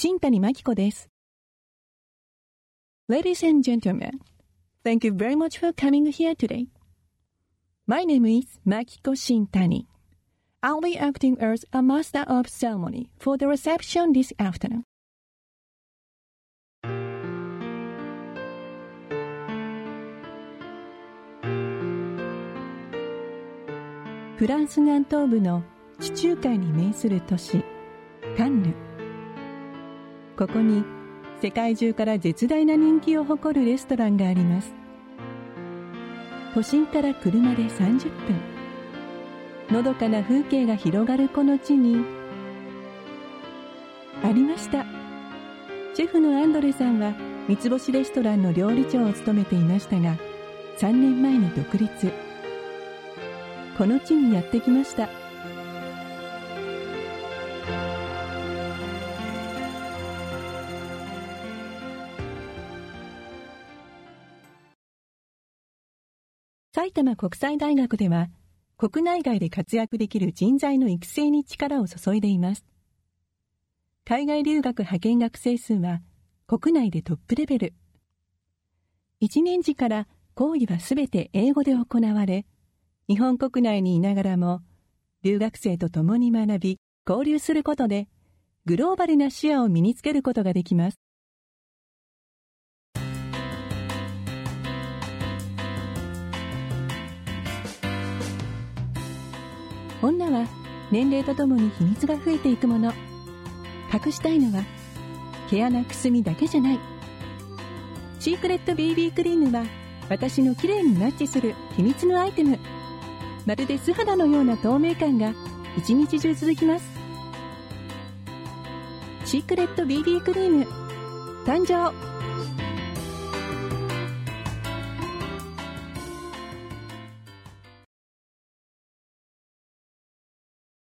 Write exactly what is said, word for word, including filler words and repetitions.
新谷真希子です。Ladies and gentlemen, thank you very much for coming here today. My name is Makiko Shintani. I'll be acting as a master of ceremony for the reception this afternoon. フランス南東部の地中海に面する都市、カンヌ。ここに世界中から絶大な人気を誇るレストランがあります。都心から車でさんじゅっぷん。のどかな風景が広がるこの地に、ありました。シェフのアンドレさんは三つ星レストランの料理長を務めていましたが、さんねんまえに独立。この地にやってきました。埼玉国際大学では、国内外で活躍できる人材の育成に力を注いでいます。海外留学派遣学生数は国内でトップレベル。いちねん時から講義はすべて英語で行われ、日本国内にいながらも留学生と共に学び、交流することでグローバルな視野を身につけることができます。女は年齢とともに秘密が増えていくもの。隠したいのは毛穴くすみだけじゃない。シークレット ビービー クリームは私の綺麗にマッチする秘密のアイテム。まるで素肌のような透明感が一日中続きます。シークレット ビービー クリーム誕生。